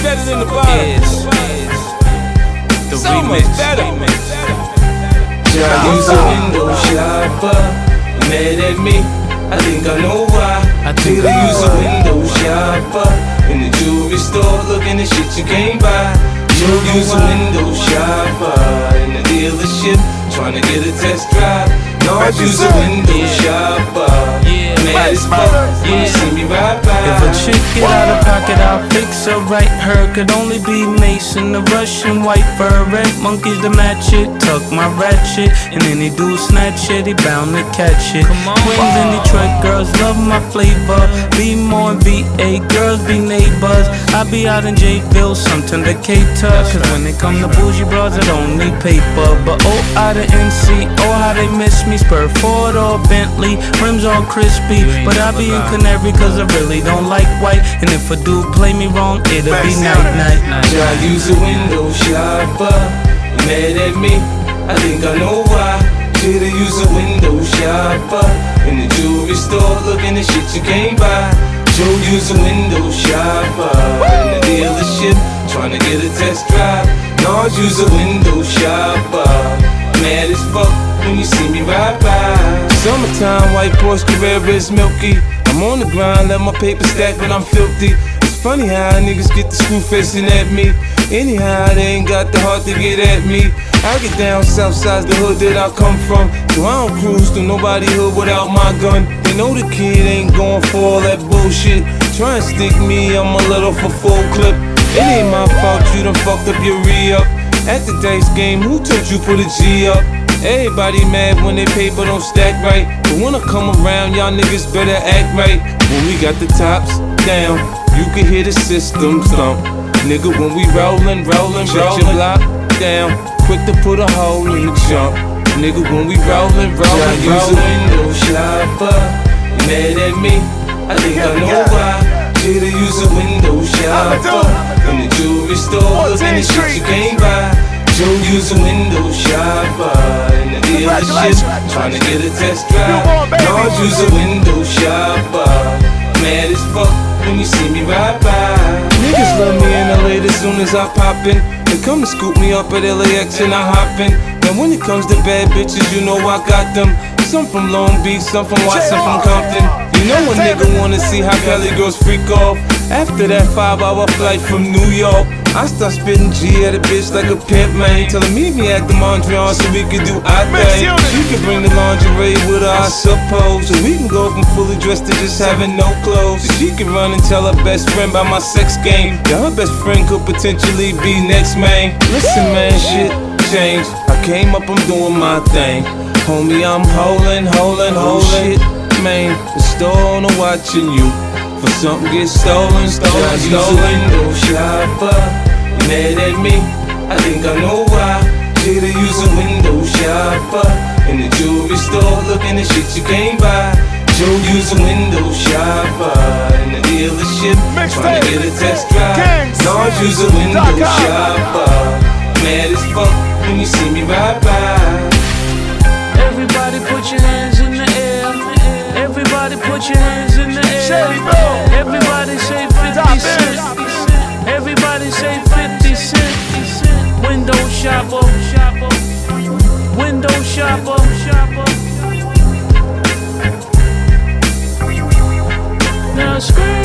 better than the bottom. The so remix. much better. Use a window shopper, mad at me. I think I know why. Use a window shopper in the jewelry store, looking at shit you can't buy. Use a window shopper in the dealership, trying to get a test drive. Lord, use a window shopper. Mad as fuck when you see me ride by. If a chick get out of pocket, I'll fix her right. Her could only be Mason, the Russian white fur, red monkeys to match it. Tuck my ratchet, and any dude snatch it, he bound to catch it. Queens in Detroit, girls love my flavor. Be more VA, girls be neighbors. I be out in Jayville, sometimes Decatur. Cause when it come to bougie bras, I don't need paper. But oh, out of NC, oh how they miss me. Spur Ford or Bentley, rims all crispy. But I be in Canary cause I really don't like white. And if a dude play me wrong, it'll be night-night. I use a window shopper, mad at me, I think I know why. Should've used a window shopper in the jewelry store, looking at shit you can't buy. Joe use a window shopper in the dealership, trying to get a test drive. Nars use a window shopper, mad as fuck when you see me ride by. Summertime, white Porsche Carrera is milky. I'm on the grind, let my paper stack when I'm filthy. It's funny how niggas get the screw facing at me. Anyhow, they ain't got the heart to get at me. I get down south side's the hood that I come from, so I don't cruise through nobody hood without my gun. They know the kid ain't going for all that bullshit. Try and stick me, I'm a little for full clip. It ain't my fault you done fucked up your re-up. At the dice game, who told you put a G up? Everybody mad when their paper don't stack right, but when I come around, y'all niggas better act right. When we got the tops down, you can hear the system thump. Nigga, when we rollin', shut your block down, quick to put a hole in the jump. Nigga, when we rollin', use a window shopper, mad at me, I think I know why. Should've used a window shopper in the jewelry store, looking at shit you can't buy. Joe use a window shopper in the dealership, trying to get a test drive. Lord use a window shopper, mad as fuck when you see me ride by. Niggas love me in LA as soon as I pop in. They come to scoop me up at LAX and I hop in. Now when it comes to bad bitches, you know I got them. Some from Long Beach, some from Watson, from Compton. You know a nigga wanna see how Cali girls freak off. After that 5-hour flight from New York, I start spitting G at a bitch like a pimp, man. Tell her meet me at the Mondrian so we can do our thing. She can bring the lingerie with her, I suppose. So we can go from fully dressed to just having no clothes. So she can run and tell her best friend about my sex game. Yeah, her best friend could potentially be next, man. Listen, man, shit changed. I came up, I'm doing my thing. Homie, I'm holding, shit, man. The store owner watching you. For something get stolen. Use a window shopper, mad at me, I think I know why. Should've used a window shopper in the jewelry store, looking at shit you can't buy. Joe use a window shopper in the dealership, trying to get a test drive. Lord use a window shopper, mad as fuck when you see me ride by. Everybody put your hands in the air. Everybody put your hands in the air. Everybody say 50 cent. Everybody say 50 cent. Window shopper. Window shopper. Now scream.